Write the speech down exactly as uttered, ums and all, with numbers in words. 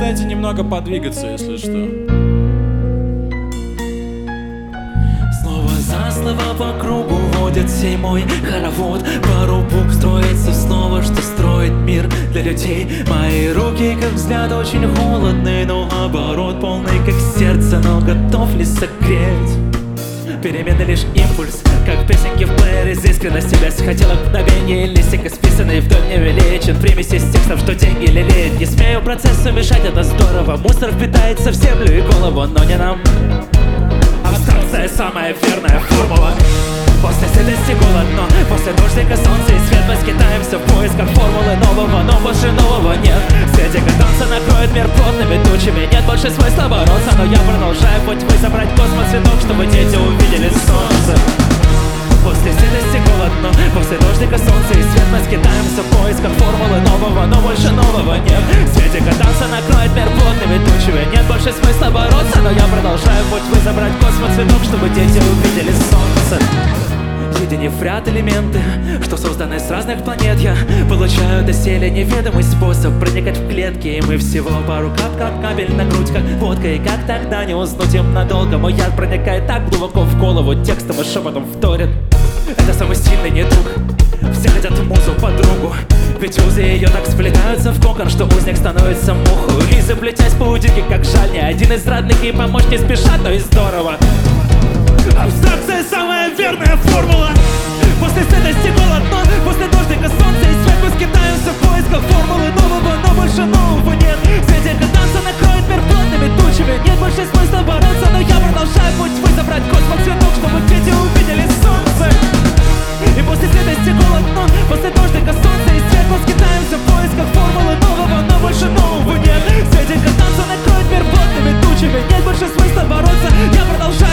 дайте немного подвигаться, если что. Снова за слова по кругу водят сей мой хоровод. Пару букв строится снова, что строит мир для людей. Мои руки, как взгляд, очень холодный, но оборот полный, как сердце, но готов ли согреть? Перемены лишь импульс, как песенки в плеере. Из искренности без хотелок мгновений. Листик исписанный вдоль не величен. Примеси с текстом, что деньги лелеет. Не смею процессу мешать, это здорово. Мусор впитается в землю и голову, но не нам. Абстракция самая верная формула. После сытости голод, но после дождика солнце и свет. Мы скитаемся в поисках формулы нового, но больше нового нет. Свете кататься накроет мир плотными тучами. Нет больше смысла бороться, но я продолжаю путь. Вы забрать космос цветок, чтобы дети увидели солнце. После сытости голод, но после дождика солнце и свет. Мы скитаемся в поисках формулы нового, но больше нового нет. Свете кататься накроет мир плотными тучами. Нет больше смысла бороться, но я продолжаю путь. Вы забрать космос цветок, чтобы дети увидели солнце. Соединив в ряд элементы, что созданы с разных планет, я получаю доселе неведомый способ проникать в клетки. И мы всего пару кап, как кабель на грудь, как водка. И как тогда не уснуть им надолго? Мой яд проникает так глубоко в голову, текстом и шепотом вторит. Это самый сильный недуг. Все хотят музу, подругу. Ведь узы ее так сплетаются в кокон, что узник становится муху. И заплетясь паутинки, как жаль, ни один из родных ей помочь не спешат, но и здорово. Абстракция самая верная формула. После сытости голод, но после дождика солнце и свет. Мы скитаемся в поисках формулы нового, но больше нового нет. Свете кататься накроет мир плотными тучами. Нет больше смысла бороться, но я продолжаю путь. Вы забрать космос цветок, чтобы дети увидели солнце. И после сытости голод, но после дождика солнце и свет. Мы скитаемся в поисках формулы нового, но больше нового нет. Свете кататься накроет мир плотными тучами. Нет больше смысла бороться, я продолжаю